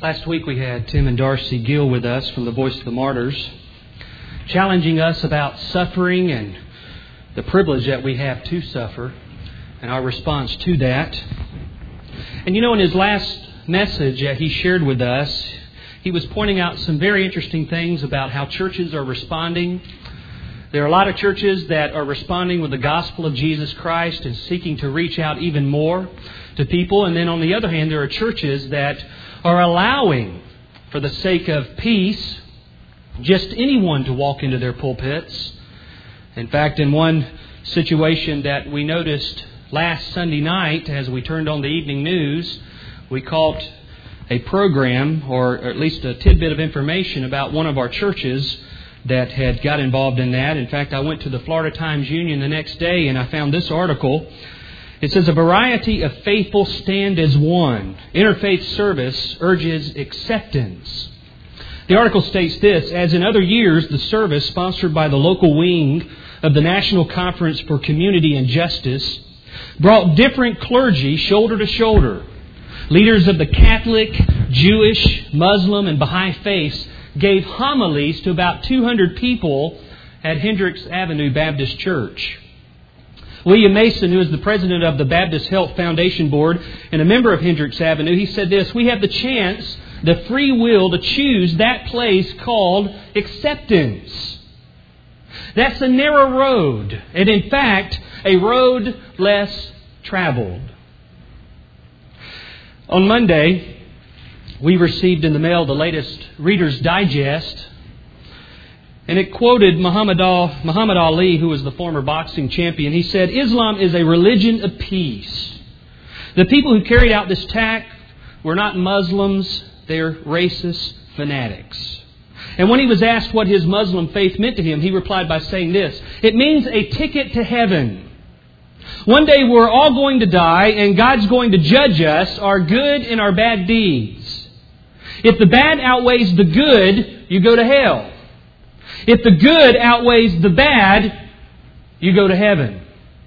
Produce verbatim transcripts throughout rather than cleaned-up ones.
Last week we had Tim and Darcy Gill with us from the Voice of the Martyrs, challenging us about suffering and the privilege that we have to suffer and our response to that. And you know, in his last message that he shared with us, he was pointing out some very interesting things about how churches are responding. There are a lot of churches that are responding with the gospel of Jesus Christ and seeking to reach out even more to people. And then on the other hand, there are churches that are allowing, for the sake of peace, just anyone to walk into their pulpits. In fact, in one situation that we noticed last Sunday night as we turned on the evening news, we caught a program, or at least a tidbit of information about one of our churches that had got involved in that. In fact, I went to the Florida Times-Union the next day and I found this article. It says, a variety of faithful stand as one. Interfaith service urges acceptance. The article states this: as in other years, the service, sponsored by the local wing of the National Conference for Community and Justice, brought different clergy shoulder to shoulder. Leaders of the Catholic, Jewish, Muslim, and Baha'i faiths gave homilies to about two hundred people at Hendricks Avenue Baptist Church. William Mason, who is the president of the Baptist Health Foundation Board and a member of Hendricks Avenue, he said this: we have the chance, the free will to choose that place called acceptance. That's a narrow road, and in fact, a road less traveled. On Monday, we received in the mail the latest Reader's Digest, and it quoted Muhammad Ali, who was the former boxing champion. He said, Islam is a religion of peace. The people who carried out this attack were not Muslims, they're racist fanatics. And when he was asked what his Muslim faith meant to him, he replied by saying this: it means a ticket to heaven. One day we're all going to die, and God's going to judge us, our good and our bad deeds. If the bad outweighs the good, you go to hell. If the good outweighs the bad, you go to heaven.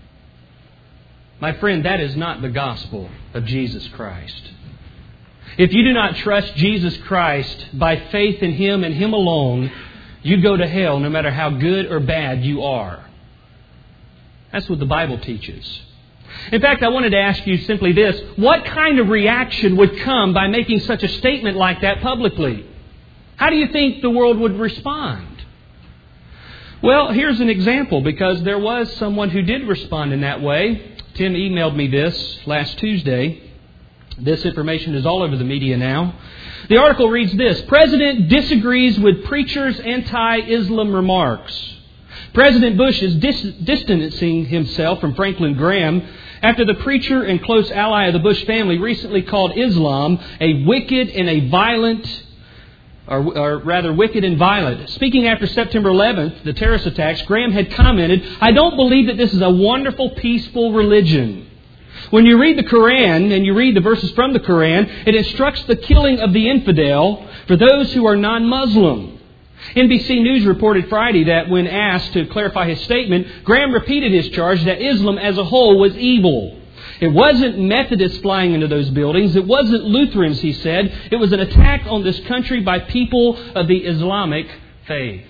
My friend, that is not the gospel of Jesus Christ. If you do not trust Jesus Christ by faith in Him and Him alone, you go to hell no matter how good or bad you are. That's what the Bible teaches. In fact, I wanted to ask you simply this: what kind of reaction would come by making such a statement like that publicly? How do you think the world would respond? Well, here's an example, because there was someone who did respond in that way. Tim emailed me this last Tuesday. This information is all over the media now. The article reads this: President disagrees with preacher's anti-Islam remarks. President Bush is dis- distancing himself from Franklin Graham after the preacher and close ally of the Bush family recently called Islam a wicked and a violent, or, or rather wicked and violent. Speaking after September eleventh, the terrorist attacks, Graham had commented, I don't believe that this is a wonderful, peaceful religion. When you read the Quran, and you read the verses from the Quran, it instructs the killing of the infidel for those who are non-Muslim. N B C News reported Friday that when asked to clarify his statement, Graham repeated his charge that Islam as a whole was evil. It wasn't Methodists flying into those buildings. It wasn't Lutherans, he said. It was an attack on this country by people of the Islamic faith.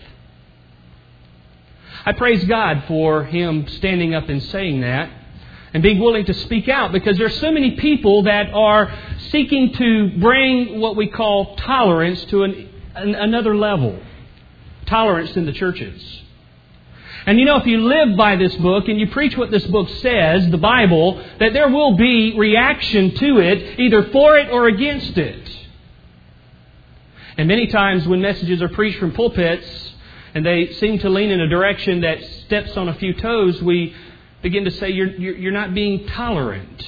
I praise God for him standing up and saying that and being willing to speak out, because there are so many people that are seeking to bring what we call tolerance to an, an, another level. Tolerance in the churches. And you know, if you live by this book and you preach what this book says, the Bible, that there will be reaction to it, either for it or against it. And many times when messages are preached from pulpits and they seem to lean in a direction that steps on a few toes, we begin to say you're, you're, you're not being tolerant.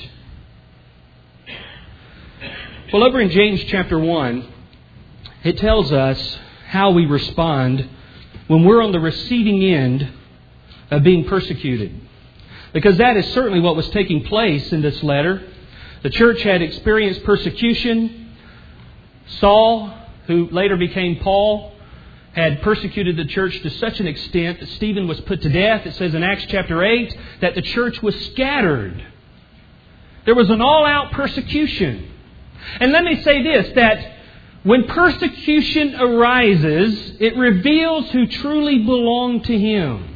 Well, over in James chapter one, it tells us how we respond when we're on the receiving end of being persecuted. Because that is certainly what was taking place in this letter. The church had experienced persecution. Saul, who later became Paul, had persecuted the church to such an extent that Stephen was put to death. It says in Acts chapter eight that the church was scattered. There was an all-out persecution. And let me say this, that when persecution arises, it reveals who truly belong to Him.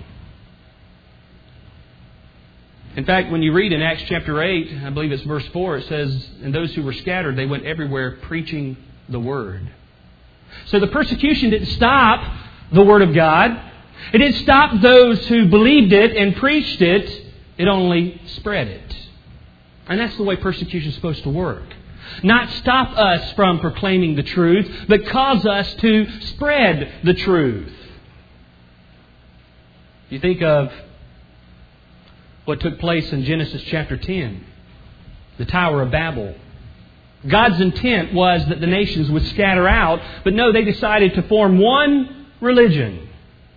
In fact, when you read in Acts chapter eight, I believe it's verse four, it says, "And those who were scattered, they went everywhere preaching the Word." So the persecution didn't stop the Word of God. It didn't stop those who believed it and preached it. It only spread it. And that's the way persecution is supposed to work. Not stop us from proclaiming the truth, but cause us to spread the truth. You think of what took place in Genesis chapter ten, the Tower of Babel. God's intent was that the nations would scatter out, but no, they decided to form one religion.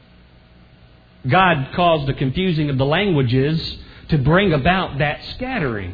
God caused the confusing of the languages to bring about that scattering.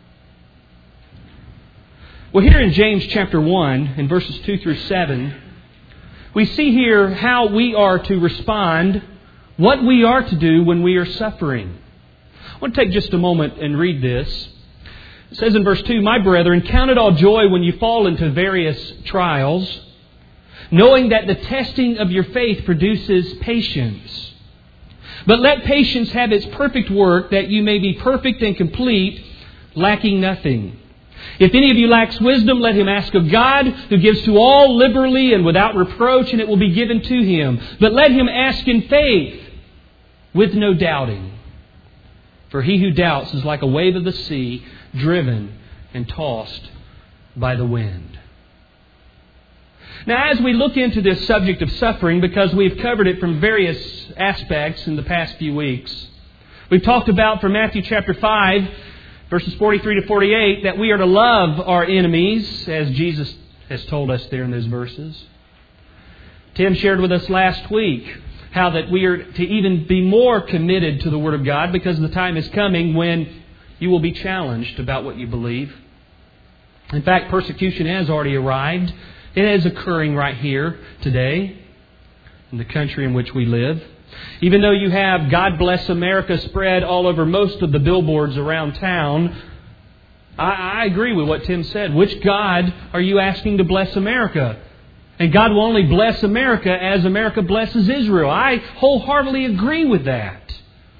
Well, here in James chapter one, in verses two through seven, we see here how we are to respond, what we are to do when we are suffering. I want to take just a moment and read this. It says in verse two, "My brethren, count it all joy when you fall into various trials, knowing that the testing of your faith produces patience. But let patience have its perfect work, that you may be perfect and complete, lacking nothing. If any of you lacks wisdom, let him ask of God, who gives to all liberally and without reproach, and it will be given to him. But let him ask in faith, with no doubting. For he who doubts is like a wave of the sea, driven and tossed by the wind." Now, as we look into this subject of suffering, because we've covered it from various aspects in the past few weeks, we've talked about from Matthew chapter five, verses forty-three to forty-eight, that we are to love our enemies, as Jesus has told us there in those verses. Tim shared with us last week how that we are to even be more committed to the Word of God, because the time is coming when you will be challenged about what you believe. In fact, persecution has already arrived. It is occurring right here today in the country in which we live. Even though you have "God Bless America" spread all over most of the billboards around town, I, I agree with what Tim said. Which God are you asking to bless America? And God will only bless America as America blesses Israel. I wholeheartedly agree with that.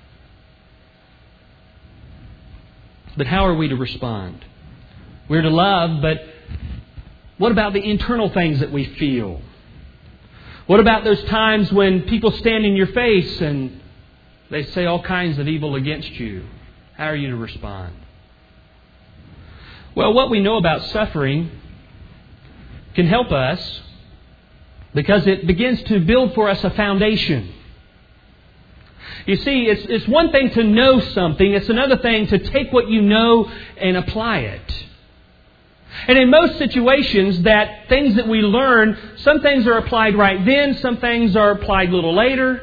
But how are we to respond? We're to love, but what about the internal things that we feel? What about those times when people stand in your face and they say all kinds of evil against you? How are you to respond? Well, what we know about suffering can help us, because it begins to build for us a foundation. You see, it's, it's one thing to know something. It's another thing to take what you know and apply it. And in most situations, that things that we learn, some things are applied right then, some things are applied a little later.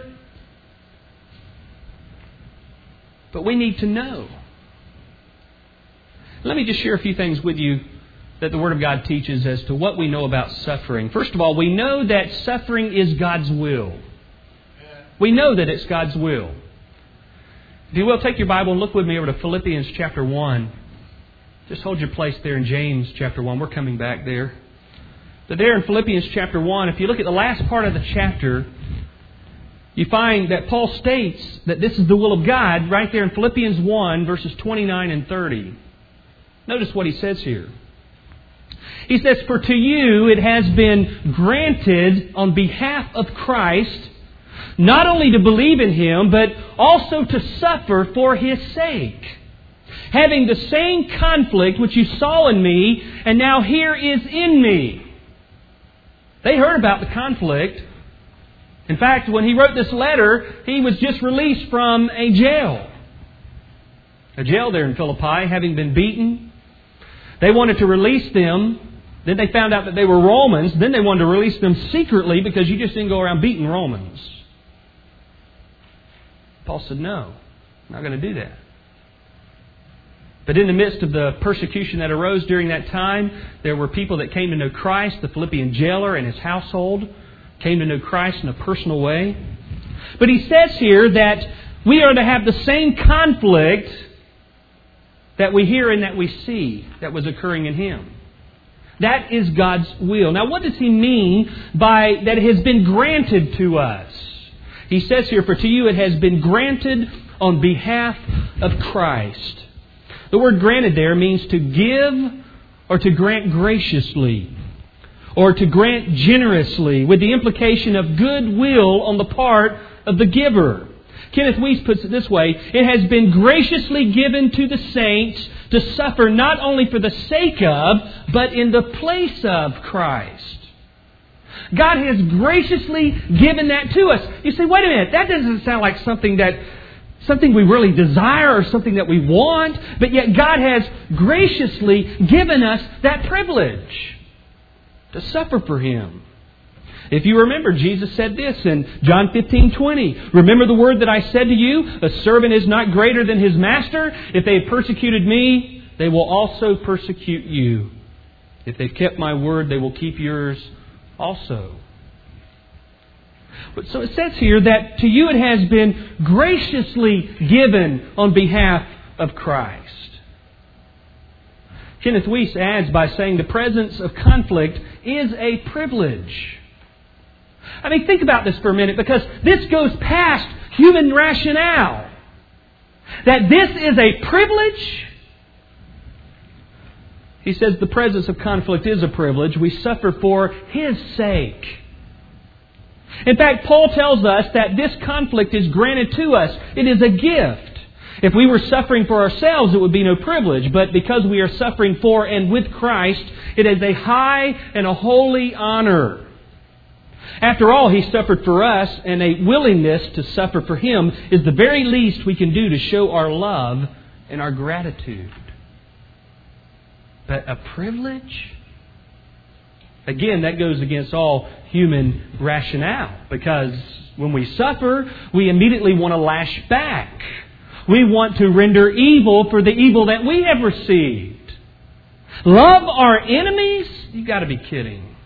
But we need to know. Let me just share a few things with you that the Word of God teaches as to what we know about suffering. First of all, we know that suffering is God's will. We know that it's God's will. If you will, take your Bible and look with me over to Philippians chapter one. Just hold your place there in James chapter one. We're coming back there. But there in Philippians chapter one, if you look at the last part of the chapter, you find that Paul states that this is the will of God right there in Philippians one, verses twenty-nine and thirty. Notice what he says here. He says, "For to you it has been granted on behalf of Christ, not only to believe in Him, but also to suffer for His sake, having the same conflict which you saw in me, and now here is in me." They heard about the conflict. In fact, when he wrote this letter, he was just released from a jail. A jail there in Philippi, having been beaten. They wanted to release them. Then they found out that they were Romans. Then they wanted to release them secretly, because you just didn't go around beating Romans. Paul said, "No, I'm not going to do that." But in the midst of the persecution that arose during that time, there were people that came to know Christ. The Philippian jailer and his household came to know Christ in a personal way. But he says here that we are to have the same conflict that we hear and that we see that was occurring in him. That is God's will. Now, what does He mean by that it has been granted to us? He says here, for to you it has been granted on behalf of Christ. The word granted there means to give or to grant graciously or to grant generously, with the implication of goodwill on the part of the giver. Kenneth Weiss puts it this way: it has been graciously given to the saints to suffer not only for the sake of, but in the place of Christ. God has graciously given that to us. You say, wait a minute, that doesn't sound like something that something we really desire or something that we want, but yet God has graciously given us that privilege to suffer for Him. If you remember, Jesus said this in John fifteen twenty. Remember the word that I said to you, a servant is not greater than his master. If they have persecuted me, they will also persecute you. If they've kept my word, they will keep yours also. But so it says here that to you it has been graciously given on behalf of Christ. Kenneth Weiss adds by saying the presence of conflict is a privilege. I mean, think about this for a minute, because this goes past human rationale. That this is a privilege. He says the presence of conflict is a privilege. We suffer for His sake. In fact, Paul tells us that this conflict is granted to us. It is a gift. If we were suffering for ourselves, it would be no privilege. But because we are suffering for and with Christ, it is a high and a holy honor. After all, He suffered for us, and a willingness to suffer for Him is the very least we can do to show our love and our gratitude. But a privilege? Again, that goes against all human rationale, because when we suffer, we immediately want to lash back. We want to render evil for the evil that we have received. Love our enemies? You've got to be kidding.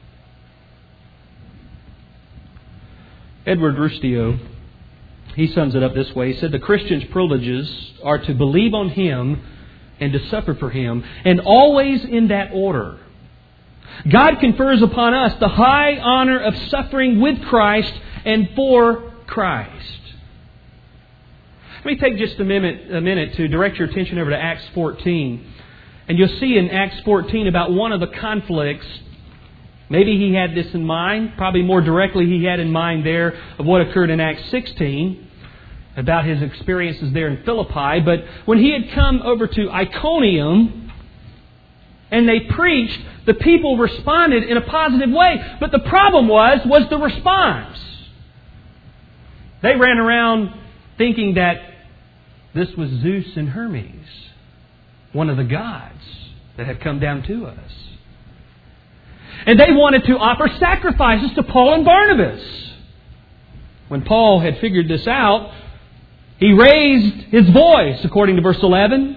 Edward Rustio, he sums it up this way. He said, the Christian's privileges are to believe on Him and to suffer for Him, and always in that order. God confers upon us the high honor of suffering with Christ and for Christ. Let me take just a minute, a minute to direct your attention over to Acts fourteen. And you'll see in Acts fourteen about one of the conflicts. Maybe he had this in mind. Probably more directly he had in mind there of what occurred in Acts sixteen. About his experiences there in Philippi. But when he had come over to Iconium and they preached, the people responded in a positive way. But the problem was, was the response. They ran around thinking that this was Zeus and Hermes, one of the gods that had come down to us. And they wanted to offer sacrifices to Paul and Barnabas. When Paul had figured this out, he raised his voice, according to verse eleven.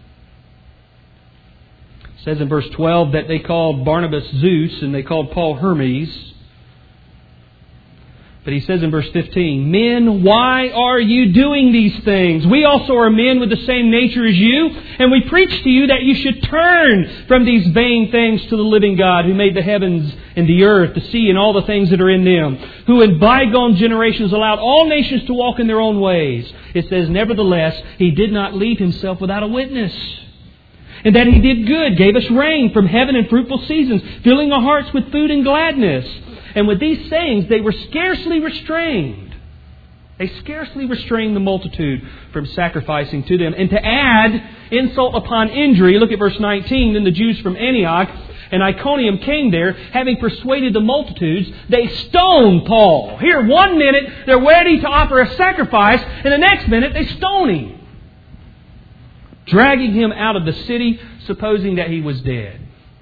It says in verse twelve that they called Barnabas Zeus and they called Paul Hermes. But he says in verse fifteen, men, why are you doing these things? We also are men with the same nature as you, and we preach to you that you should turn from these vain things to the living God, who made the heavens and the earth, the sea, and all the things that are in them, who in bygone generations allowed all nations to walk in their own ways. It says, nevertheless, He did not leave Himself without a witness. And that He did good, gave us rain from heaven and fruitful seasons, filling our hearts with food and gladness. And with these sayings, they were scarcely restrained. They scarcely restrained the multitude from sacrificing to them. And to add insult upon injury, look at verse nineteen. Then the Jews from Antioch and Iconium came there, having persuaded the multitudes. They stoned Paul. Here, one minute, they're ready to offer a sacrifice, and the next minute, they stone him, dragging him out of the city, supposing that he was dead.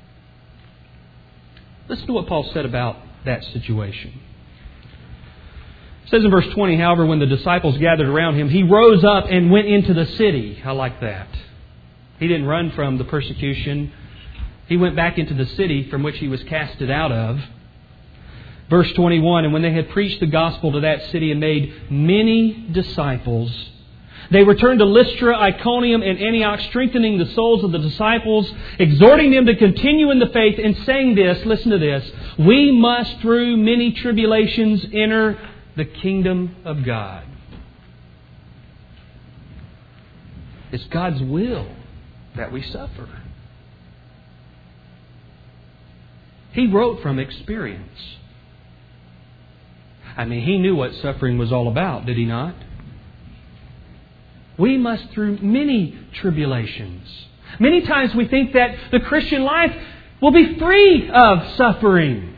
Listen to what Paul said about that situation. It says in verse twenty, however, when the disciples gathered around him, he rose up and went into the city. I like that. He didn't run from the persecution. He went back into the city from which he was casted out of. Verse twenty-one, and when they had preached the gospel to that city and made many disciples, They returned to Lystra, Iconium, and Antioch, strengthening the souls of the disciples, exhorting them to continue in the faith, and saying this, listen to this, we must through many tribulations enter the kingdom of God. It's God's will that we suffer. He wrote from experience. I mean, He knew what suffering was all about, did He not? We must through many tribulations. Many times we think that the Christian life will be free of suffering.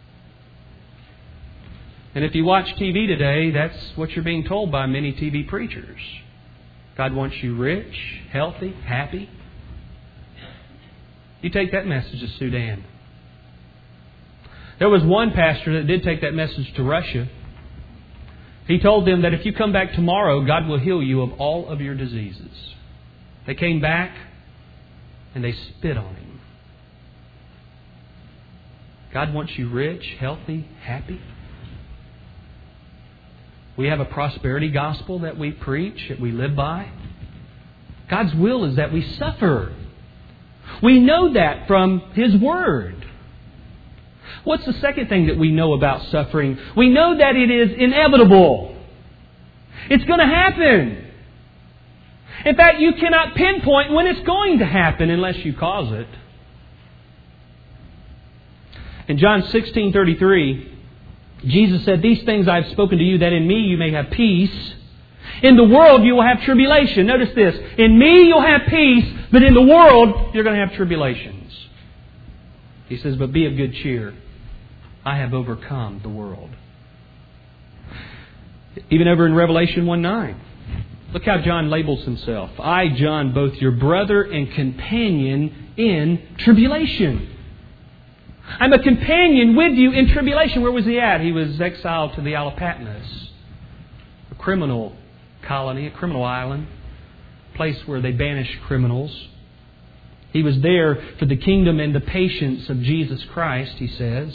And if you watch T V today, that's what you're being told by many T V preachers. God wants you rich, healthy, happy. You take that message to Sudan. There was one pastor that did take that message to Russia. He told them that if you come back tomorrow, God will heal you of all of your diseases. They came back and they spit on Him. God wants you rich, healthy, happy. We have a prosperity gospel that we preach, that we live by. God's will is that we suffer. We know that from His Word. What's the second thing that we know about suffering? We know that it is inevitable. It's going to happen. In fact, you cannot pinpoint when it's going to happen unless you cause it. In John sixteen thirty-three, Jesus said, these things I have spoken to you, that in me you may have peace. In the world you will have tribulation. Notice this. In me you'll have peace, but in the world you're going to have tribulations. He says, but be of good cheer. I have overcome the world. Even over in Revelation one nine. Look how John labels himself. I, John, both your brother and companion in tribulation. I'm a companion with you in tribulation. Where was he at? He was exiled to the Isle of Patmos, a criminal colony, a criminal island, a place where they banish criminals. He was there for the kingdom and the patience of Jesus Christ, he says.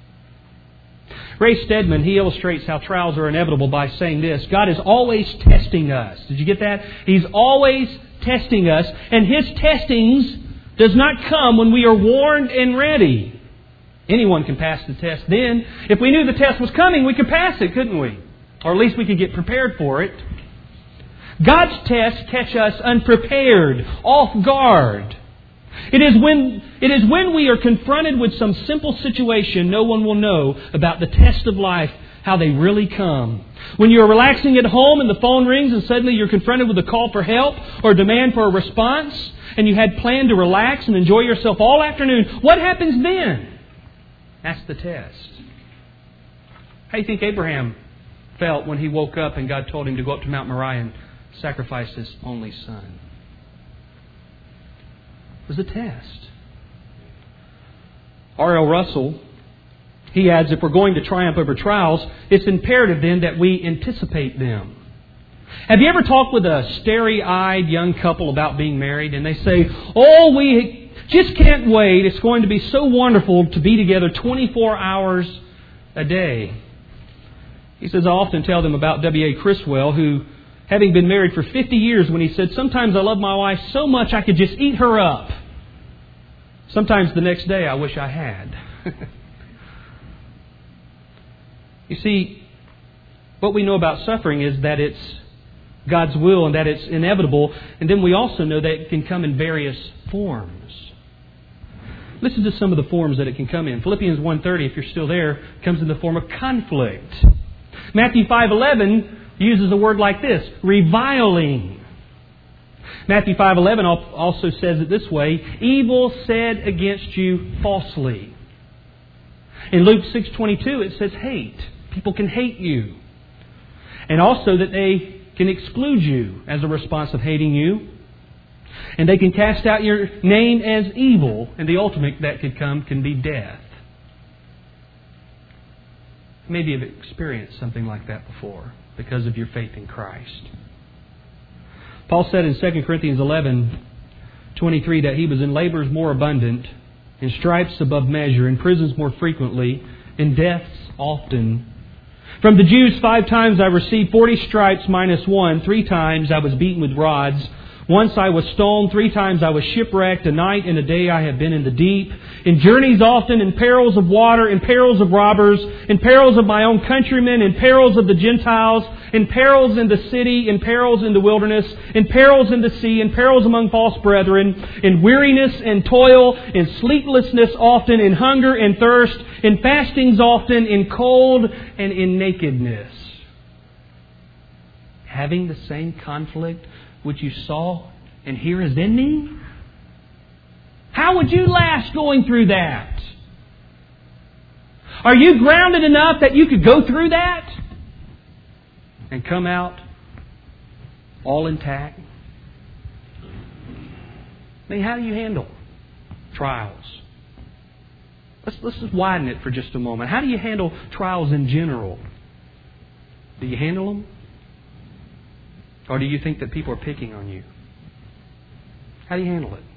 Ray Stedman, he illustrates how trials are inevitable by saying this: God is always testing us. Did you get that? He's always testing us, and His testings does not come when we are warned and ready. Anyone can pass the test then. If we knew the test was coming, we could pass it, couldn't we? Or at least we could get prepared for it. God's tests catch us unprepared, off guard. It is when it is when we are confronted with some simple situation, no one will know about the test of life, how they really come. When you're relaxing at home and the phone rings and suddenly you're confronted with a call for help or a demand for a response, and you had planned to relax and enjoy yourself all afternoon, what happens then? That's the test. How do you think Abraham felt when he woke up and God told him to go up to Mount Moriah and sacrifice his only son? It was a test. R L Russell, he adds, if we're going to triumph over trials, it's imperative then that we anticipate them. Have you ever talked with a starry-eyed young couple about being married, and they say, oh, we just can't wait. It's going to be so wonderful to be together twenty-four hours a day. He says, I often tell them about W A Criswell, who, having been married for fifty years, when he said, sometimes I love my wife so much I could just eat her up. Sometimes the next day I wish I had. You see, what we know about suffering is that it's God's will and that it's inevitable. And then we also know that it can come in various forms. Listen to some of the forms that it can come in. Philippians one thirty, if you're still there, comes in the form of conflict. Matthew five eleven uses a word like this, reviling. Matthew five eleven also says it this way, evil said against you falsely. In Luke six twenty-two it says hate. People can hate you. And also that they can exclude you as a response of hating you. And they can cast out your name as evil. And the ultimate that could come can be death. Maybe you've experienced something like that before because of your faith in Christ. Paul said in Second Corinthians eleven twenty-three that he was in labors more abundant, in stripes above measure, in prisons more frequently, in deaths often. From the Jews five times I received forty stripes minus one. Three times I was beaten with rods. Once I was stoned. Three times I was shipwrecked. A night and a day I have been in the deep. In journeys often, in perils of water, in perils of robbers, in perils of my own countrymen, in perils of the Gentiles, in perils in the city, in perils in the wilderness, in perils in the sea, in perils among false brethren, in weariness and toil, in sleeplessness often, in hunger and thirst, in fastings often, in cold and in nakedness. Having the same conflict which you saw and hear is in me? How would you last going through that? Are you grounded enough that you could go through that and come out all intact? I mean, how do you handle trials? Let's, let's just widen it for just a moment. How do you handle trials in general? Do you handle them? Or do you think that people are picking on you? How do you handle it?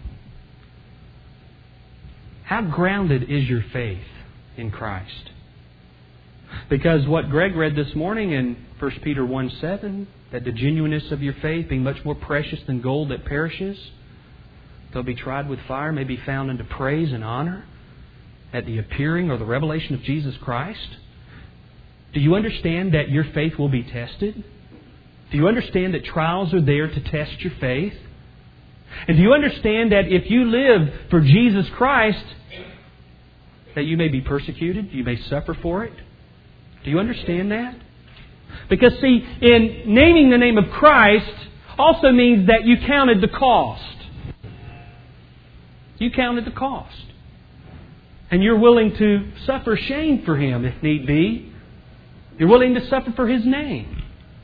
How grounded is your faith in Christ? Because what Greg read this morning in First Peter one seven, that the genuineness of your faith, being much more precious than gold that perishes, though be tried with fire, may be found unto praise and honor at the appearing or the revelation of Jesus Christ. Do you understand that your faith will be tested? Do you understand that trials are there to test your faith? And do you understand that if you live for Jesus Christ, that you may be persecuted, you may suffer for it? Do you understand that? Because see, in naming the name of Christ also means that you counted the cost. You counted the cost. And you're willing to suffer shame for Him if need be. You're willing to suffer for His name.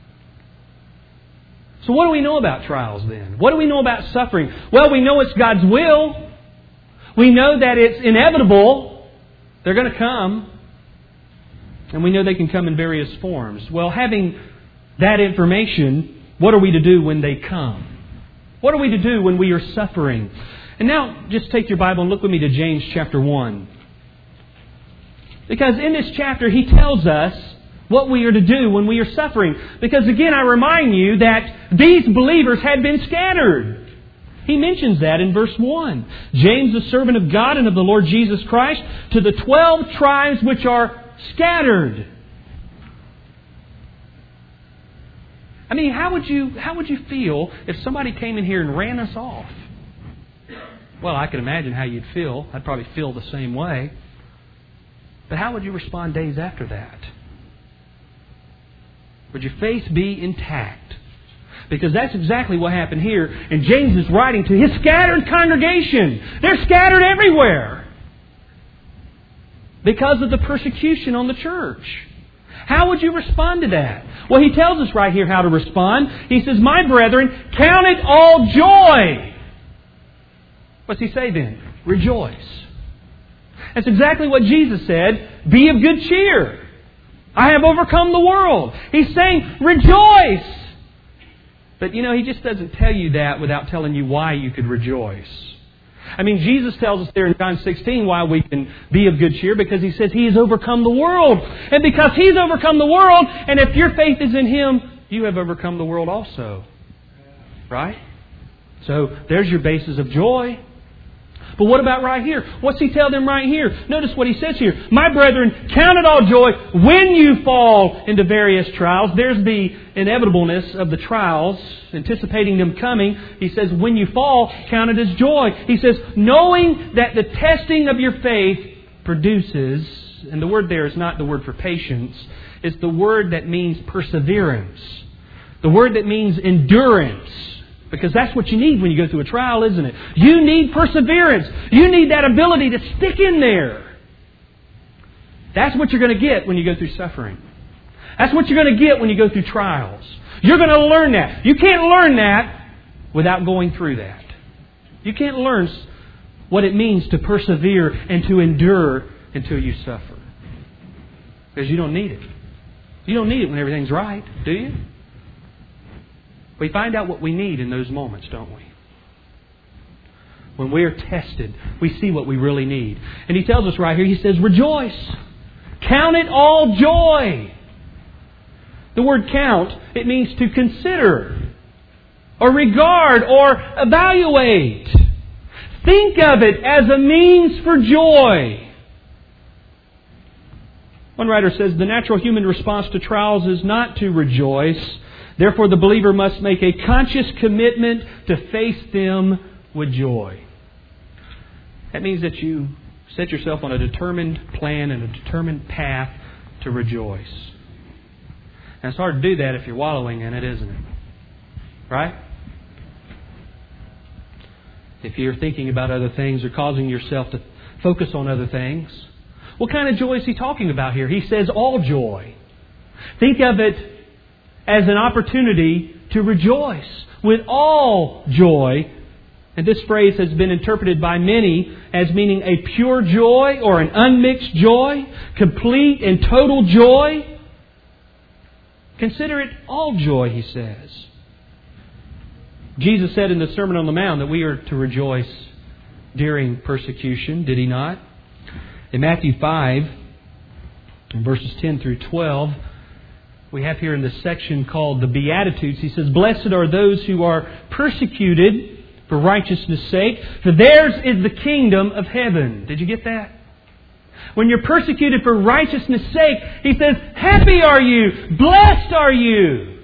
So what do we know about trials then? What do we know about suffering? Well, we know it's God's will. We know that it's inevitable. They're going to come. And we know they can come in various forms. Well, having that information, what are we to do when they come? What are we to do when we are suffering? And now, just take your Bible and look with me to James chapter one. Because in this chapter, he tells us what we are to do when we are suffering. Because again, I remind you that these believers had been scattered. He mentions that in verse one. James, the servant of God and of the Lord Jesus Christ, to the twelve tribes which are scattered. I mean, how would you how would you feel if somebody came in here and ran us off? Well, I can imagine how you'd feel. I'd probably feel the same way. But how would you respond days after that? Would your faith be intact? Because that's exactly what happened here. And James is writing to his scattered congregation. They're scattered everywhere because of the persecution on the church. How would you respond to that? Well, he tells us right here how to respond. He says, "My brethren, count it all joy." What's he say then? Rejoice. That's exactly what Jesus said. Be of good cheer. I have overcome the world. He's saying, rejoice. But you know, He just doesn't tell you that without telling you why you could rejoice. I mean, Jesus tells us there in John sixteen why we can be of good cheer, because He says He has overcome the world. And because He's overcome the world, and if your faith is in Him, you have overcome the world also. Right? So there's your basis of joy. But what about right here? What's He tell them right here? Notice what He says here. My brethren, count it all joy when you fall into various trials. There's the inevitableness of the trials, anticipating them coming. He says, when you fall, count it as joy. He says, knowing that the testing of your faith produces, and the word there is not the word for patience, it's the word that means perseverance. The word that means endurance. Because that's what you need when you go through a trial, isn't it? You need perseverance. You need that ability to stick in there. That's what you're going to get when you go through suffering. That's what you're going to get when you go through trials. You're going to learn that. You can't learn that without going through that. You can't learn what it means to persevere and to endure until you suffer. Because you don't need it. You don't need it when everything's right, do you? We find out what we need in those moments, don't we? When we are tested, we see what we really need. And He tells us right here, He says, rejoice. Count it all joy. The word count, it means to consider, or regard, or evaluate. Think of it as a means for joy. One writer says, the natural human response to trials is not to rejoice. Therefore, the believer must make a conscious commitment to face them with joy. That means that you set yourself on a determined plan and a determined path to rejoice. And it's hard to do that if you're wallowing in it, isn't it? Right? If you're thinking about other things or causing yourself to focus on other things. What kind of joy is he talking about here? He says all joy. Think of it as an opportunity to rejoice with all joy. And this phrase has been interpreted by many as meaning a pure joy or an unmixed joy, complete and total joy. Consider it all joy, he says. Jesus said in the Sermon on the Mount that we are to rejoice during persecution, did He not? In Matthew five, in verses ten through twelve, we have here in this section called the Beatitudes, He says, "Blessed are those who are persecuted for righteousness' sake, for theirs is the kingdom of heaven." Did you get that? When you're persecuted for righteousness' sake, He says, happy are you, blessed are you.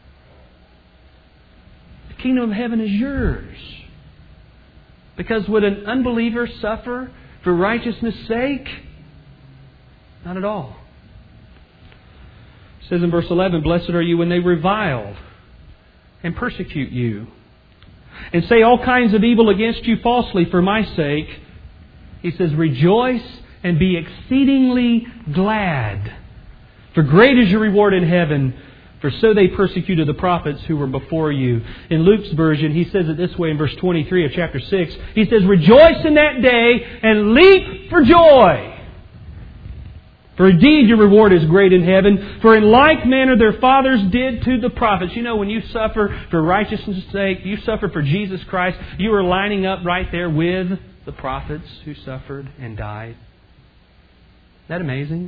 The kingdom of heaven is yours. Because would an unbeliever suffer for righteousness' sake? Not at all. It says in verse eleven, "Blessed are you when they revile and persecute you, and say all kinds of evil against you falsely for my sake." He says, "Rejoice and be exceedingly glad, for great is your reward in heaven, for so they persecuted the prophets who were before you." In Luke's version, he says it this way in verse twenty-three of chapter six. He says, "Rejoice in that day and leap for joy. For indeed your reward is great in heaven. For in like manner their fathers did to the prophets." You know, when you suffer for righteousness' sake, you suffer for Jesus Christ, you are lining up right there with the prophets who suffered and died. Isn't that amazing?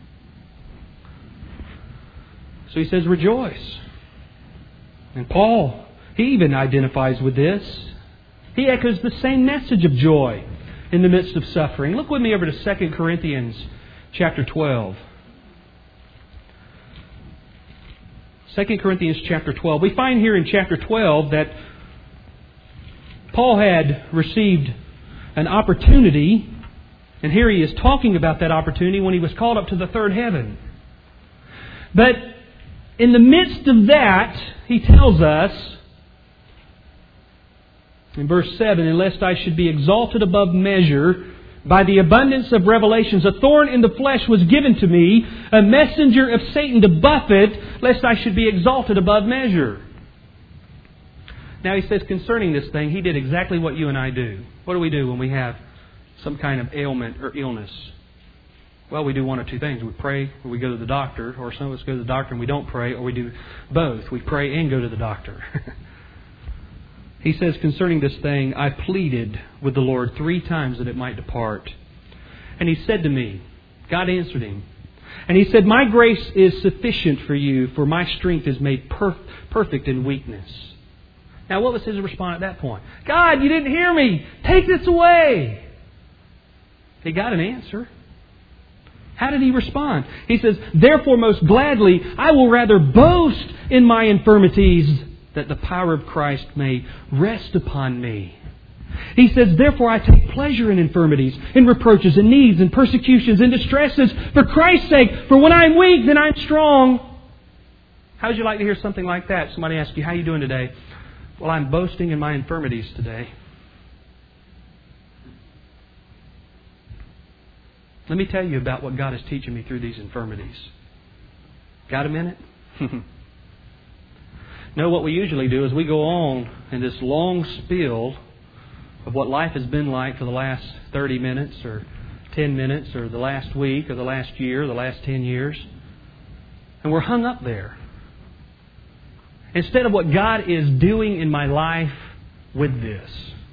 So he says, rejoice. And Paul, he even identifies with this. He echoes the same message of joy in the midst of suffering. Look with me over to Second Corinthians chapter twelve. Second Corinthians chapter twelve. We find here in chapter twelve that Paul had received an opportunity, and here he is talking about that opportunity when he was called up to the third heaven. But in the midst of that, he tells us in verse seven, "Unless I should be exalted above measure by the abundance of revelations, a thorn in the flesh was given to me, a messenger of Satan to buffet, lest I should be exalted above measure." Now he says concerning this thing, he did exactly what you and I do. What do we do when we have some kind of ailment or illness? Well, we do one or two things. We pray, or we go to the doctor, or some of us go to the doctor and we don't pray, or we do both. We pray and go to the doctor. He says, concerning this thing, "I pleaded with the Lord three times that it might depart. And He said to me," God answered him, and He said, "My grace is sufficient for you, for my strength is made perf- perfect in weakness." Now, what was his response at that point? "God, you didn't hear me. Take this away." He got an answer. How did he respond? He says, "Therefore, most gladly, I will rather boast in my infirmities, that the power of Christ may rest upon me." He says, "Therefore I take pleasure in infirmities, in reproaches, in needs, in persecutions, in distresses, for Christ's sake. For when I'm weak, then I'm strong." How would you like to hear something like that? Somebody asks you, "How are you doing today?" "Well, I'm boasting in my infirmities today." Let me tell you about what God is teaching me through these infirmities. Got a minute? No, what we usually do is we go on in this long spiel of what life has been like for the last thirty minutes or ten minutes or the last week or the last year or the last ten years. And we're hung up there. Instead of what God is doing in my life with this.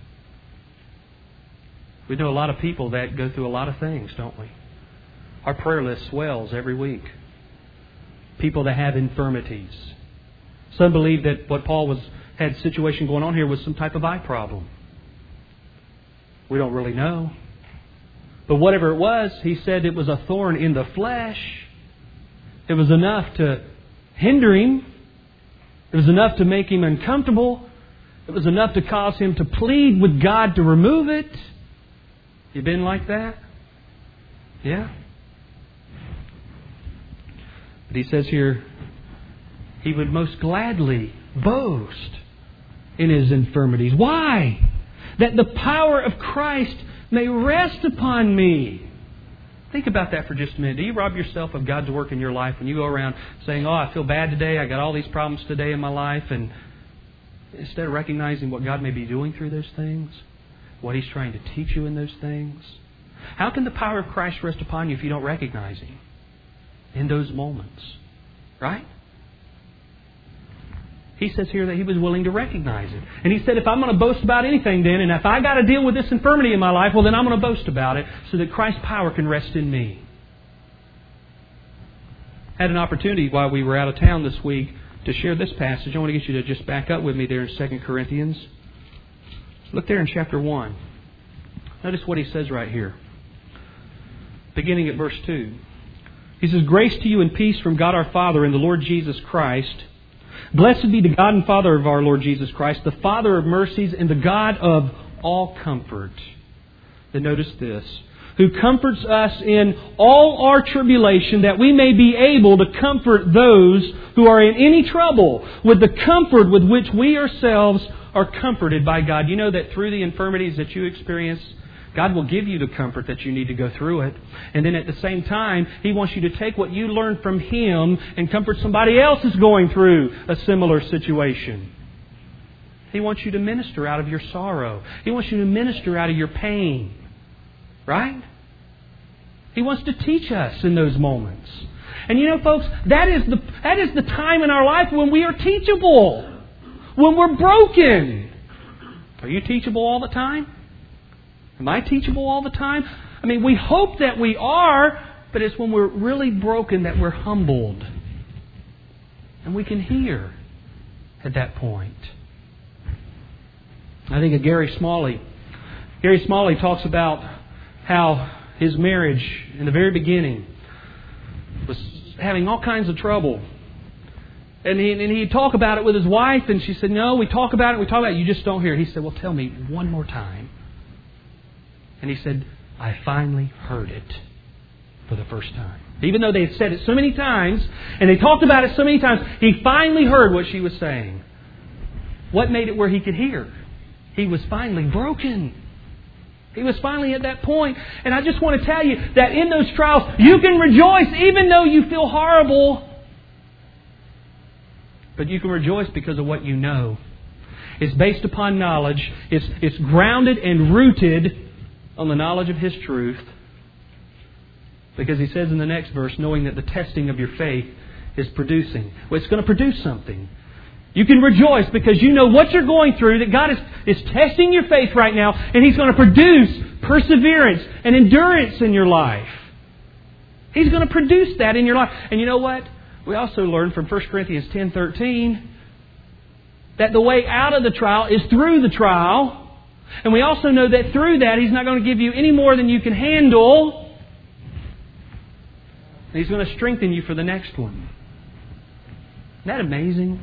We know a lot of people that go through a lot of things, don't we? Our prayer list swells every week. people that have infirmities. Some believe that what Paul was had a situation going on here was some type of eye problem. We don't really know. But whatever it was, he said it was a thorn in the flesh. It was enough to hinder him. It was enough to make him uncomfortable. It was enough to cause him to plead with God to remove it. You been like that? Yeah? But he says here, he would most gladly boast in his infirmities. Why? That the power of Christ may rest upon me. Think about that for just a minute. Do you rob yourself of God's work in your life when you go around saying, oh, I feel bad today, I got all these problems today in my life, and instead of recognizing what God may be doing through those things, what He's trying to teach you in those things? How can the power of Christ rest upon you if you don't recognize Him in those moments? Right? He says here that he was willing to recognize it. And he said, if I'm going to boast about anything then, and if I got to deal with this infirmity in my life, well then I'm going to boast about it so that Christ's power can rest in me. Had an opportunity while we were out of town this week to share this passage. I want to get you to just back up with me there in Second Corinthians. Look there in chapter one. Notice what he says right here. Beginning at verse two. He says, grace to you and peace from God our Father and the Lord Jesus Christ. Blessed be the God and Father of our Lord Jesus Christ, the Father of mercies and the God of all comfort. Then notice this. Who comforts us in all our tribulation, that we may be able to comfort those who are in any trouble with the comfort with which we ourselves are comforted by God. You know that through the infirmities that you experience, God will give you the comfort that you need to go through it. And then at the same time, He wants you to take what you learned from Him and comfort somebody else who's going through a similar situation. He wants you to minister out of your sorrow. He wants you to minister out of your pain. Right? He wants to teach us in those moments. And you know, folks, that is the that is the time in our life when we are teachable. When we're broken. Are you teachable all the time? Am I teachable all the time? I mean, we hope that we are, but it's when we're really broken that we're humbled. And we can hear at that point. I think of Gary Smalley. Gary Smalley talks about how his marriage in the very beginning was having all kinds of trouble. And, he, and he'd talk about it with his wife, and she said, no, we talk about it, we talk about it, you just don't hear it. He said, well, tell me one more time. And he said, I finally heard it for the first time. Even though they had said it so many times, and they talked about it so many times, he finally heard what she was saying. What made it where he could hear? He was finally broken. He was finally at that point. And I just want to tell you that in those trials, you can rejoice even though you feel horrible. But you can rejoice because of what you know. It's based upon knowledge. It's, it's grounded and rooted on the knowledge of His truth. Because He says in the next verse, knowing that the testing of your faith is producing. Well, it's going to produce something. You can rejoice because you know what you're going through, that God is, is testing your faith right now, and He's going to produce perseverance and endurance in your life. He's going to produce that in your life. And you know what? We also learn from First Corinthians ten thirteen that the way out of the trial is through the trial. And we also know that through that, He's not going to give you any more than you can handle. And He's going to strengthen you for the next one. Isn't that amazing?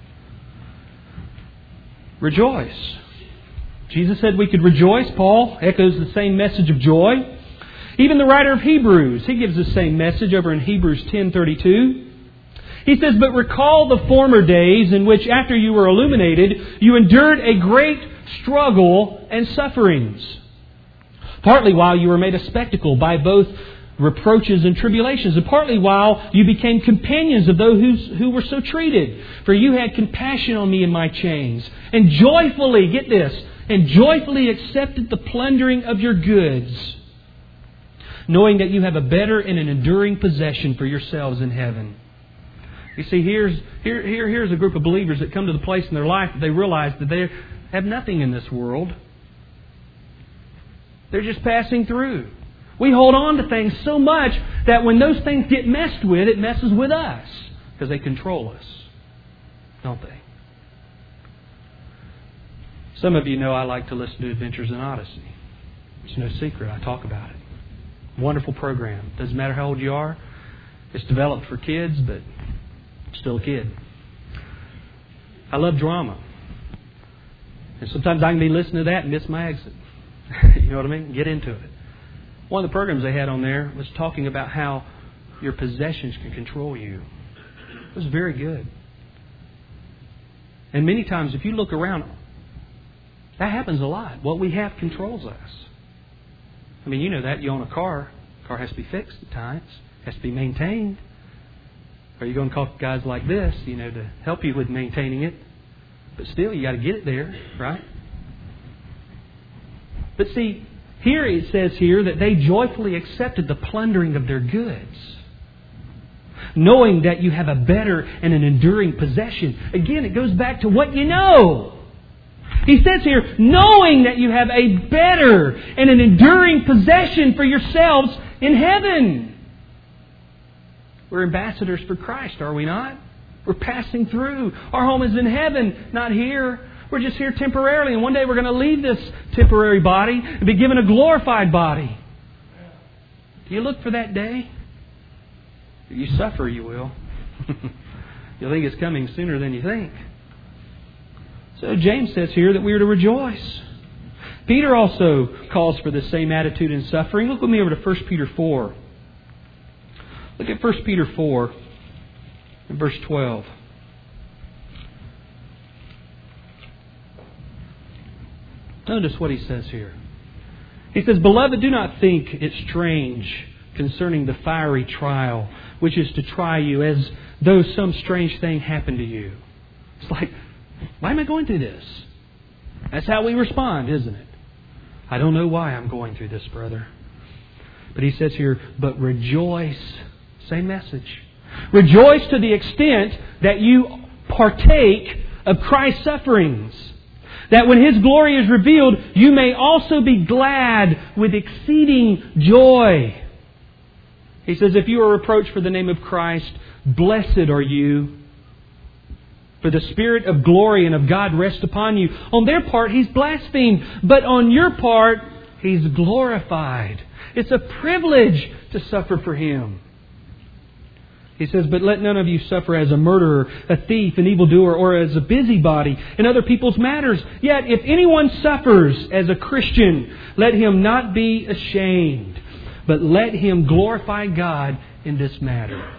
Rejoice. Jesus said we could rejoice. Paul echoes the same message of joy. Even the writer of Hebrews, he gives the same message over in Hebrews ten thirty-two. He says, but recall the former days in which after you were illuminated, you endured a great struggle and sufferings. Partly while you were made a spectacle by both reproaches and tribulations, and partly while you became companions of those who, who were so treated. For you had compassion on me in my chains, and joyfully, get this, and joyfully accepted the plundering of your goods, knowing that you have a better and an enduring possession for yourselves in heaven. You see, here's here, here here's a group of believers that come to the place in their life that they realize that they have nothing in this world. They're just passing through. We hold on to things so much that when those things get messed with, it messes with us. Because they control us, don't they? Some of you know I like to listen to Adventures in Odyssey. It's no secret. I talk about it. Wonderful program. Doesn't matter how old you are. It's developed for kids, but still a kid. I love drama. And sometimes I can be listening to that and miss my exit. You know what I mean? Get into it. One of the programs they had on there was talking about how your possessions can control you. It was very good. And many times, if you look around, that happens a lot. What we have controls us. I mean, you know that. You own a car. The car has to be fixed at times. Has to be maintained. Or you're going to call guys like this, you know, to help you with maintaining it. But still, you got to get it there, right? But see, here it says here that they joyfully accepted the plundering of their goods, knowing that you have a better and an enduring possession. Again, it goes back to what you know. He says here, knowing that you have a better and an enduring possession for yourselves in heaven. We're ambassadors for Christ, are we not? We're passing through. Our home is in heaven, not here. We're just here temporarily. And one day we're going to leave this temporary body and be given a glorified body. Do you look for that day? If you suffer, you will. You'll think it's coming sooner than you think. So James says here that we are to rejoice. Peter also calls for the same attitude in suffering. Look with me over to First Peter four. Look at First Peter four and verse twelve. Notice what he says here. He says, "Beloved, do not think it strange concerning the fiery trial, which is to try you as though some strange thing happened to you." It's like, why am I going through this? That's how we respond, isn't it? I don't know why I'm going through this, brother. But he says here, but rejoice. Same message. Rejoice to the extent that you partake of Christ's sufferings, that when His glory is revealed, you may also be glad with exceeding joy. He says, if you are reproached for the name of Christ, blessed are you. For the Spirit of glory and of God rests upon you. On their part, He's blasphemed. But on your part, He's glorified. It's a privilege to suffer for Him. He says, but let none of you suffer as a murderer, a thief, an evildoer, or as a busybody in other people's matters. Yet if anyone suffers as a Christian, let him not be ashamed, but let him glorify God in this matter.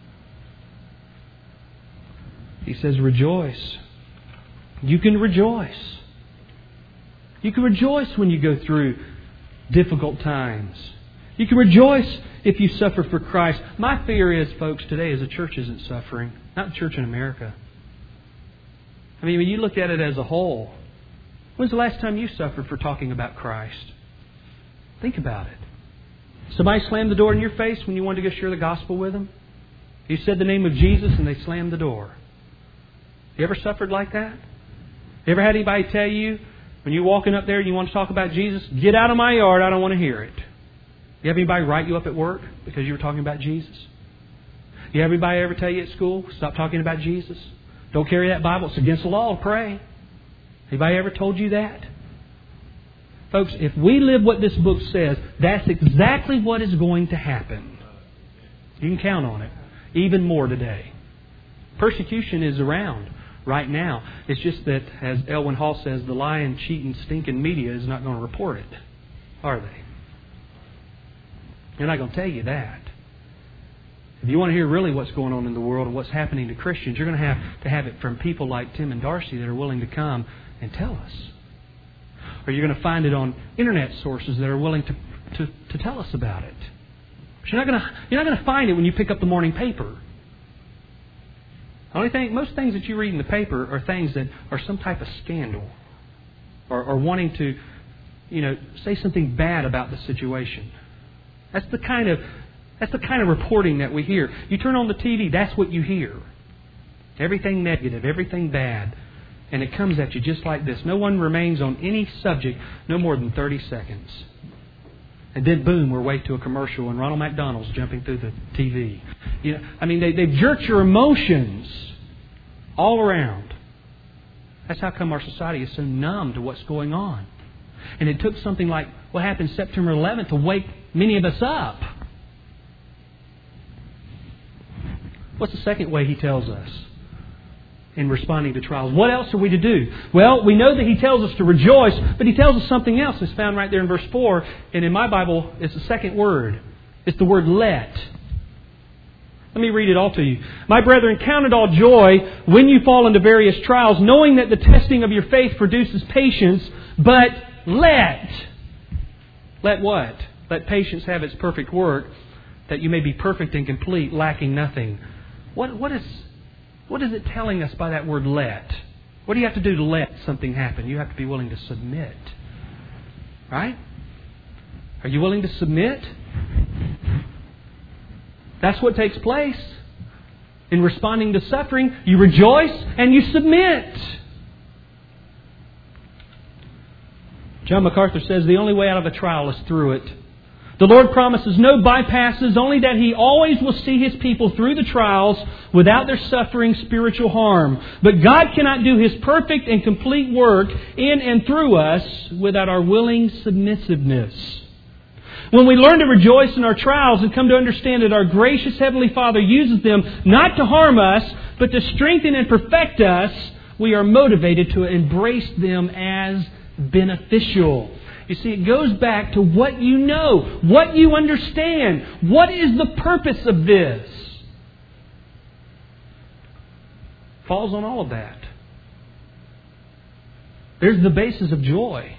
He says, rejoice. You can rejoice. You can rejoice when you go through difficult times. You can rejoice if you suffer for Christ. My fear is, folks, today is the church isn't suffering. Not the church in America. I mean, when you look at it as a whole, when's the last time you suffered for talking about Christ? Think about it. Somebody slammed the door in your face when you wanted to go share the gospel with them? You said the name of Jesus and they slammed the door. You ever suffered like that? You ever had anybody tell you, when you're walking up there and you want to talk about Jesus, get out of my yard, I don't want to hear it? You have anybody write you up at work because you were talking about Jesus? You have anybody ever tell you at school, stop talking about Jesus? Don't carry that Bible. It's against the law to pray. Anybody ever told you that? Folks, if we live what this book says, that's exactly what is going to happen. You can count on it. Even more today. Persecution is around right now. It's just that, as Elwin Hall says, the lying, cheating, stinking media is not going to report it. Are they? They're not going to tell you that. If you want to hear really what's going on in the world and what's happening to Christians, you're going to have to have it from people like Tim and Darcy that are willing to come and tell us. Or you're going to find it on internet sources that are willing to, to, to tell us about it. But you're not going to you're not going to find it when you pick up the morning paper. The only thing, most things that you read in the paper are things that are some type of scandal, or, or wanting to, you know, say something bad about the situation. That's the kind of that's the kind of reporting that we hear. You turn on the T V, that's what you hear. Everything negative, everything bad. And it comes at you just like this. No one remains on any subject no more than thirty seconds. And then, boom, we're away to a commercial and Ronald McDonald's jumping through the T V. You know, I mean, they, they've jerked your emotions all around. That's how come our society is so numb to what's going on. And it took something like what happened September eleventh to wake many of us up. What's the second way He tells us in responding to trials? What else are we to do? Well, we know that He tells us to rejoice, but He tells us something else. It's found right there in verse four. And in my Bible, it's the second word. It's the word let. Let me read it all to you. My brethren, count it all joy when you fall into various trials, knowing that the testing of your faith produces patience, but let. Let what? Let patience have its perfect work, that you may be perfect and complete, lacking nothing. What, what is, what is it telling us by that word let? What do you have to do to let something happen? You have to be willing to submit. Right? Are you willing to submit? That's what takes place. In responding to suffering, you rejoice and you submit. John MacArthur says the only way out of a trial is through it. The Lord promises no bypasses, only that He always will see His people through the trials without their suffering spiritual harm. But God cannot do His perfect and complete work in and through us without our willing submissiveness. When we learn to rejoice in our trials and come to understand that our gracious Heavenly Father uses them not to harm us, but to strengthen and perfect us, we are motivated to embrace them as beneficial. You see, it goes back to what you know, what you understand. What is the purpose of this? Falls on all of that. There's the basis of joy.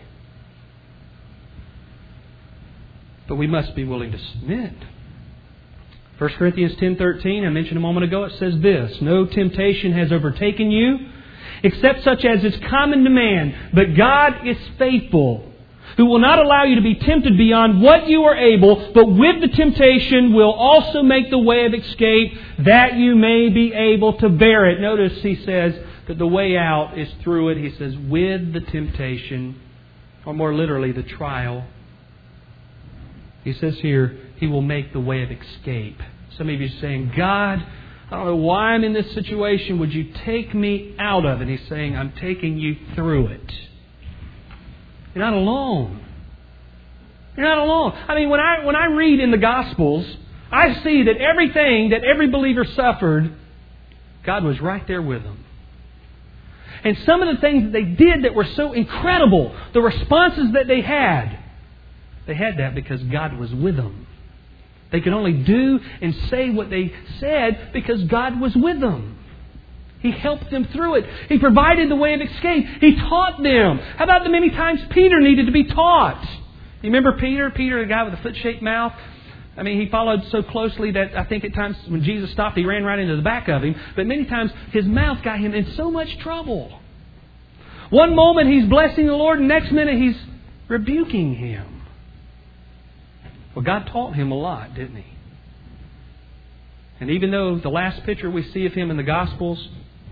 But we must be willing to submit. First Corinthians ten thirteen, I mentioned a moment ago, it says this: no temptation has overtaken you, except such as is common to man. But God is faithful, who will not allow you to be tempted beyond what you are able, but with the temptation will also make the way of escape, that you may be able to bear it. Notice He says that the way out is through it. He says, with the temptation, or more literally, the trial. He says here, He will make the way of escape. Some of you are saying, God, I don't know why I'm in this situation. Would you take me out of it? He's saying, I'm taking you through it. You're not alone. You're not alone. I mean, when I when I read in the Gospels, I see that everything that every believer suffered, God was right there with them. And some of the things that they did that were so incredible, the responses that they had, they had that because God was with them. They could only do and say what they said because God was with them. He helped them through it. He provided the way of escape. He taught them. How about the many times Peter needed to be taught? You remember Peter? Peter, the guy with the foot-shaped mouth? I mean, he followed so closely that I think at times when Jesus stopped, he ran right into the back of him. But many times his mouth got him in so much trouble. One moment he's blessing the Lord, and next minute he's rebuking Him. Well, God taught him a lot, didn't He? And even though the last picture we see of him in the Gospels,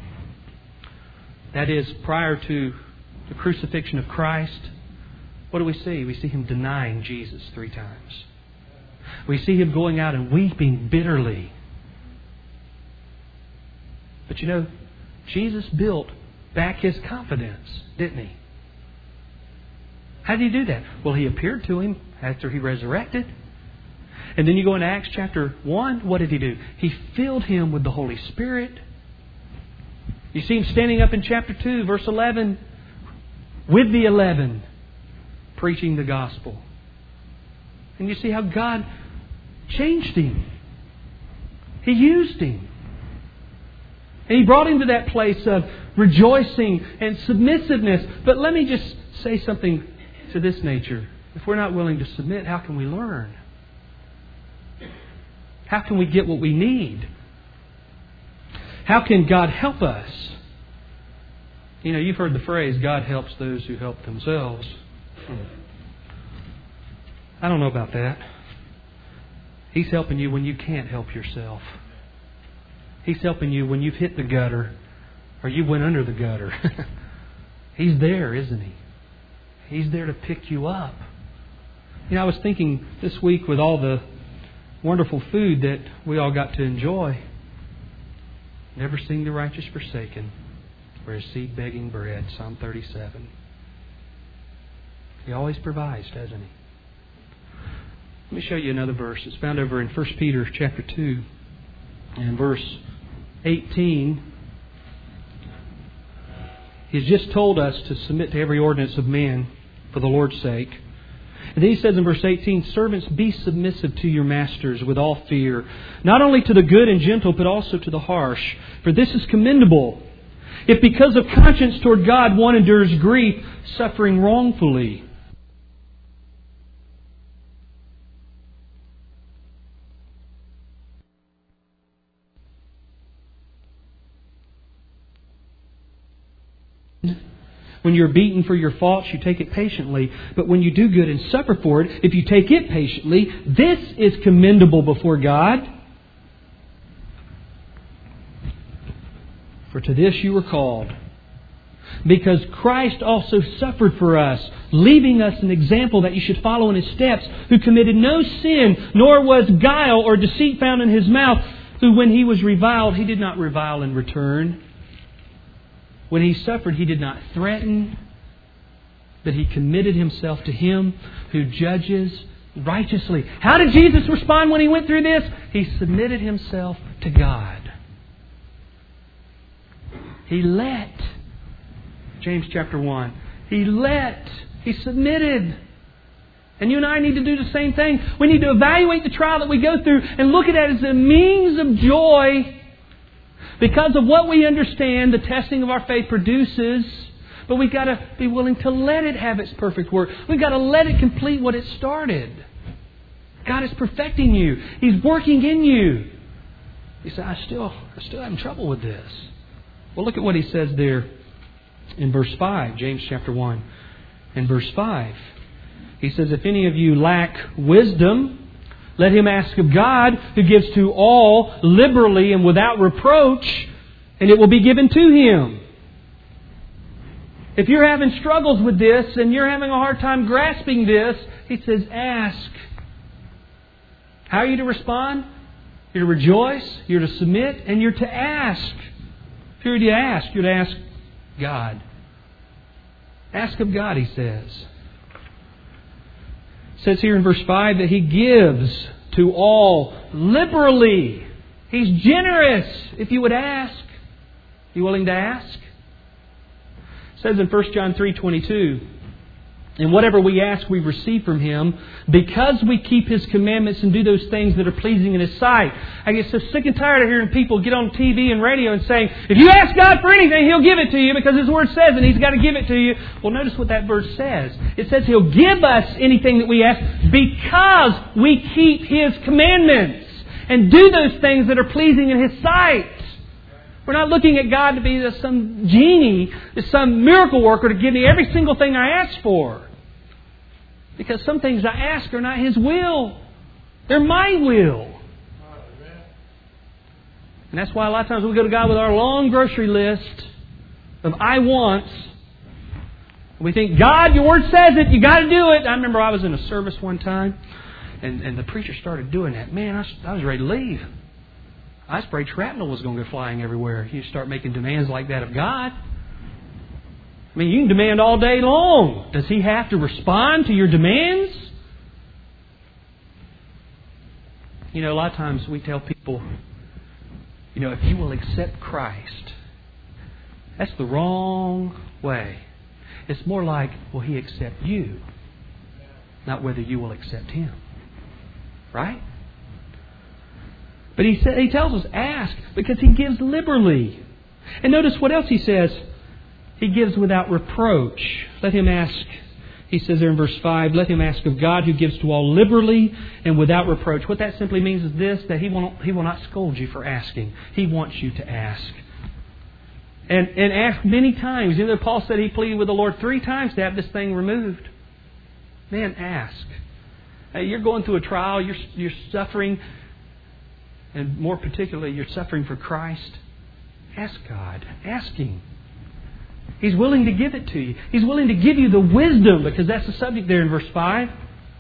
that is prior to the crucifixion of Christ, what do we see? We see him denying Jesus three times. We see him going out and weeping bitterly. But you know, Jesus built back his confidence, didn't He? How did He do that? Well, He appeared to him after He resurrected. And then you go into Acts chapter one. What did He do? He filled him with the Holy Spirit. You see Him standing up in chapter two, verse eleven, with the eleven, preaching the gospel. And you see how God changed him. He used him. And He brought him to that place of rejoicing and submissiveness. But let me just say something to this nature. If we're not willing to submit, how can we learn? How can we get what we need? How can God help us? You know, you've heard the phrase, God helps those who help themselves. I don't know about that. He's helping you when you can't help yourself. He's helping you when you've hit the gutter or you went under the gutter. He's there, isn't He? He's there to pick you up. You know, I was thinking this week with all the wonderful food that we all got to enjoy. Never seen the righteous forsaken, or his seed begging bread, Psalm thirty-seven. He always provides, doesn't He? Let me show you another verse. It's found over in First Peter chapter two and verse eighteen. He's just told us to submit to every ordinance of man for the Lord's sake. And then he says in verse eighteen, "Servants, be submissive to your masters with all fear, not only to the good and gentle, but also to the harsh. For this is commendable, if because of conscience toward God one endures grief, suffering wrongfully." When you're beaten for your faults, you take it patiently. But when you do good and suffer for it, if you take it patiently, this is commendable before God. For to this you were called. Because Christ also suffered for us, leaving us an example that you should follow in His steps, who committed no sin, nor was guile or deceit found in His mouth, who when He was reviled, He did not revile in return. When He suffered, He did not threaten, but He committed Himself to Him who judges righteously. How did Jesus respond when He went through this? He submitted Himself to God. He let. James chapter one. He let. He submitted. And you and I need to do the same thing. We need to evaluate the trial that we go through and look at it as a means of joy. Because of what we understand the testing of our faith produces. But we've got to be willing to let it have its perfect work. We've got to let it complete what it started. God is perfecting you. He's working in you. You say, I still, I still having trouble with this. Well, look at what he says there in verse five, James chapter one and verse five. He says, if any of you lack wisdom, let him ask of God, who gives to all liberally and without reproach, and it will be given to him. If you're having struggles with this and you're having a hard time grasping this, he says, ask. How are you to respond? You're to rejoice, you're to submit, and you're to ask. Who are you to ask? You're to ask God. Ask of God, he says. It says here in verse five that He gives to all liberally. He's generous if you would ask. You willing to ask? It says in First John three twenty-two, and whatever we ask we receive from Him because we keep His commandments and do those things that are pleasing in His sight. I get so sick and tired of hearing people get on T V and radio and saying, if you ask God for anything, He'll give it to you because His Word says it, He's got to give it to you. Well, notice what that verse says. It says He'll give us anything that we ask because we keep His commandments and do those things that are pleasing in His sight. We're not looking at God to be some genie, some miracle worker to give me every single thing I ask for. Because some things I ask are not His will. They're my will. And that's why a lot of times we go to God with our long grocery list of I wants. We think, God, your Word says it. You got to do it. I remember I was in a service one time and, and the preacher started doing that. Man, I, I was ready to leave. I was afraid shrapnel was going to go flying everywhere. You start making demands like that of God. I mean, you can demand all day long. Does He have to respond to your demands? You know, a lot of times we tell people, you know, if you will accept Christ, that's the wrong way. It's more like, will He accept you? Not whether you will accept Him. Right? But he, sa- he tells us, ask, because He gives liberally. And notice what else He says. He gives without reproach. Let him ask, he says there in verse five, let him ask of God who gives to all liberally and without reproach. What that simply means is this, that He won't, He will not scold you for asking. He wants you to ask. And, and ask many times. You know, Paul said he pleaded with the Lord three times to have this thing removed. Man, ask. Hey, you're going through a trial, you're, you're suffering, and more particularly, you're suffering for Christ. Ask God. Ask Him. He's willing to give it to you. He's willing to give you the wisdom, because that's the subject there in verse five.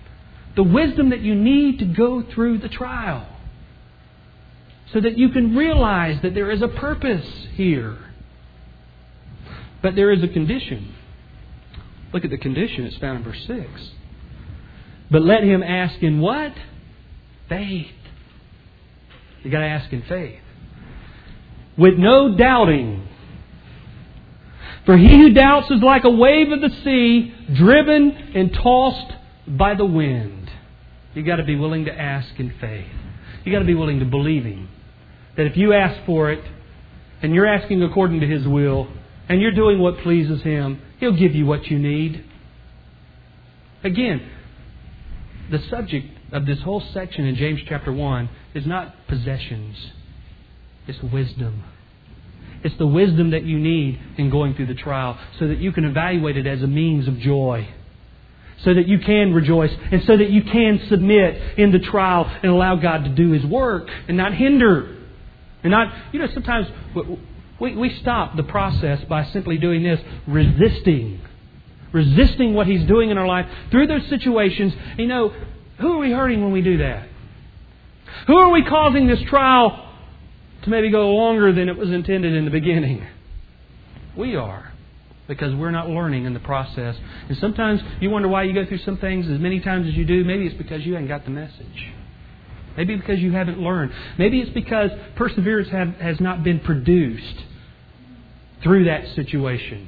The wisdom that you need to go through the trial. So that you can realize that there is a purpose here. But there is a condition. Look at the condition. It's found in verse six. But let him ask in what? Faith. You got to ask in faith. With no doubting. For he who doubts is like a wave of the sea, driven and tossed by the wind. You got to be willing to ask in faith. You got to be willing to believe Him. That if you ask for it, and you're asking according to His will, and you're doing what pleases Him, He'll give you what you need. Again, the subject of this whole section in James chapter one is not possessions. It's wisdom. It's the wisdom that you need in going through the trial so that you can evaluate it as a means of joy. So that you can rejoice and so that you can submit in the trial and allow God to do His work and not hinder. And not, you know, sometimes we, we stop the process by simply doing this, resisting. Resisting what He's doing in our life through those situations. You know, who are we hurting when we do that? Who are we causing this trial to maybe go longer than it was intended in the beginning? We are. Because we're not learning in the process. And sometimes you wonder why you go through some things as many times as you do. Maybe it's because you haven't got the message. Maybe because you haven't learned. Maybe it's because perseverance have, has not been produced through that situation.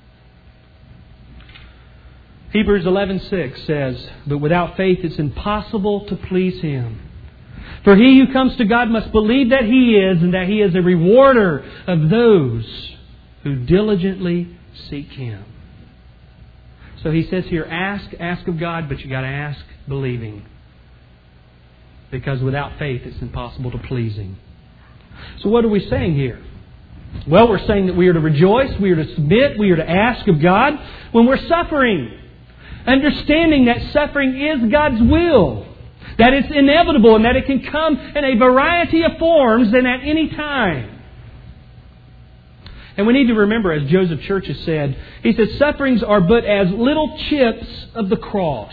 Hebrews eleven six says, but without faith it's impossible to please Him. For he who comes to God must believe that He is, and that He is a rewarder of those who diligently seek Him. So he says here, ask, ask of God, but you got to ask believing. Because without faith it's impossible to please Him. So what are we saying here? Well, we're saying that we are to rejoice, we are to submit, we are to ask of God when we're suffering. Understanding that suffering is God's will. That it's inevitable and that it can come in a variety of forms and at any time. And we need to remember, as Joseph Church has said, he says, sufferings are but as little chips of the cross.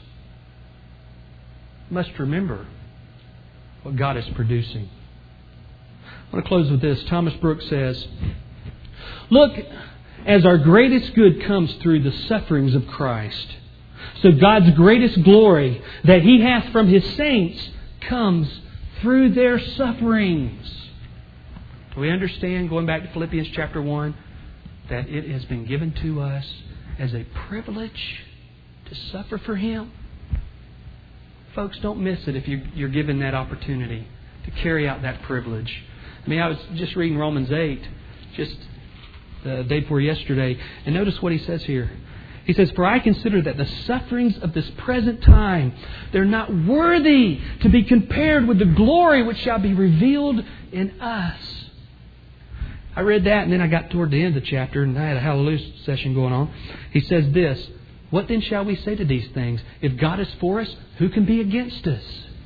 You must remember what God is producing. I want to close with this. Thomas Brooks says, look, as our greatest good comes through the sufferings of Christ, so God's greatest glory that He hath from His saints comes through their sufferings. Do we understand, going back to Philippians chapter one, that it has been given to us as a privilege to suffer for Him? Folks, don't miss it if you're given that opportunity to carry out that privilege. I mean, I was just reading Romans eight just the day before yesterday, and notice what he says here. He says, for I consider that the sufferings of this present time, they're not worthy to be compared with the glory which shall be revealed in us. I read that and then I got toward the end of the chapter and I had a hallelujah session going on. He says this, what then shall we say to these things? If God is for us, who can be against us?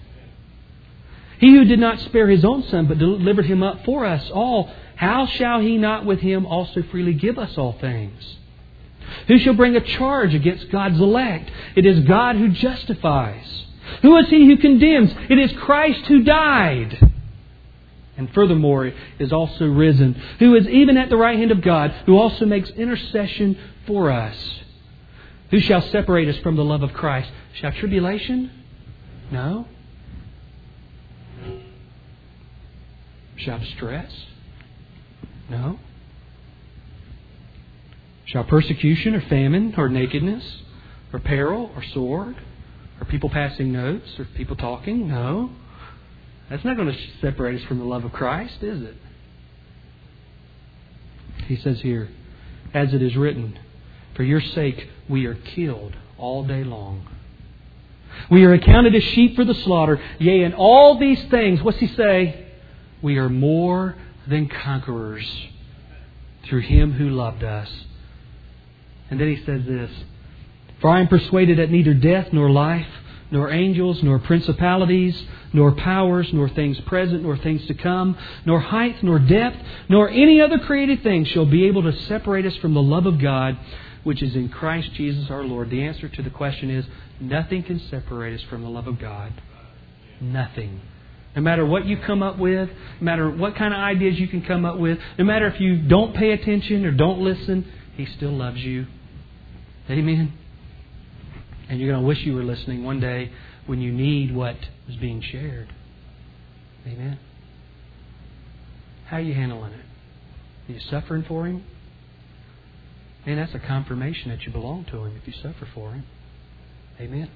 He who did not spare His own Son, but delivered Him up for us all, how shall He not with Him also freely give us all things? Who shall bring a charge against God's elect? It is God who justifies. Who is He who condemns? It is Christ who died. And furthermore is also risen, who is even at the right hand of God, who also makes intercession for us. Who shall separate us from the love of Christ? Shall tribulation? No. Shall distress? No. Shall persecution or famine or nakedness or peril or sword or people passing notes or people talking? No. That's not going to separate us from the love of Christ, is it? He says here, as it is written, for your sake we are killed all day long. We are accounted as sheep for the slaughter. Yea, in all these things, what's he say? We are more than conquerors through Him who loved us. And then he says this, for I am persuaded that neither death nor life, nor angels, nor principalities, nor powers, nor things present, nor things to come, nor height, nor depth, nor any other created thing shall be able to separate us from the love of God, which is in Christ Jesus our Lord. The answer to the question is, Nothing can separate us from the love of God. Nothing. No matter what you come up with, no matter what kind of ideas you can come up with, no matter if you don't pay attention or don't listen, He still loves you. Amen? And you're going to wish you were listening one day when you need what is being shared. Amen? How are you handling it? Are you suffering for Him? And that's a confirmation that you belong to Him if you suffer for Him. Amen?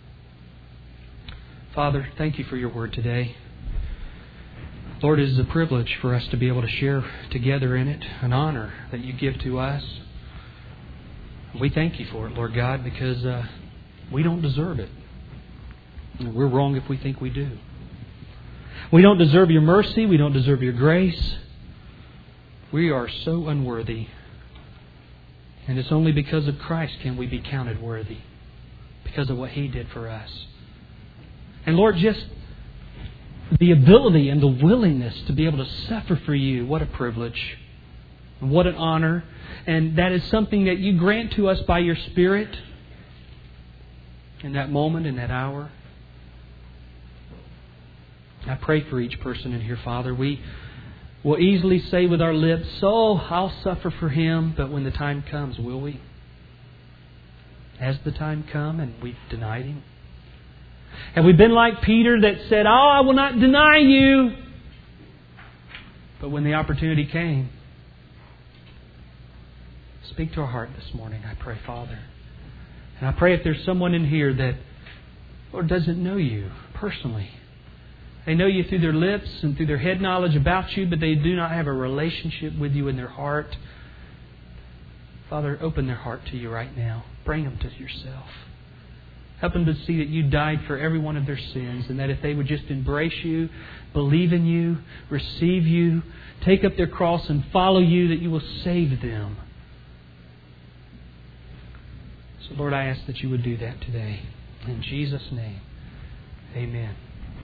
Father, thank You for Your Word today. Lord, it is a privilege for us to be able to share together in it, an honor that You give to us. We thank You for it, Lord God, because uh, we don't deserve it. We're wrong if we think we do. We don't deserve Your mercy. We don't deserve Your grace. We are so unworthy. And it's only because of Christ can we be counted worthy. Because of what He did for us. And Lord, just the ability and the willingness to be able to suffer for You, what a privilege. What an honor. And that is something that You grant to us by Your Spirit in that moment, in that hour. I pray for each person in here, Father. We will easily say with our lips, "Oh, I'll suffer for Him," but when the time comes, will we? Has the time come and we've denied Him? Have we been like Peter that said, "Oh, I will not deny You"? But when the opportunity came, speak to our heart this morning, I pray, Father. And I pray if there's someone in here that, Lord, doesn't know You personally. They know You through their lips and through their head knowledge about You, but they do not have a relationship with You in their heart. Father, open their heart to You right now. Bring them to Yourself. Help them to see that You died for every one of their sins, and that if they would just embrace You, believe in You, receive You, take up their cross and follow You, that You will save them. So Lord, I ask that You would do that today. In Jesus' name, amen.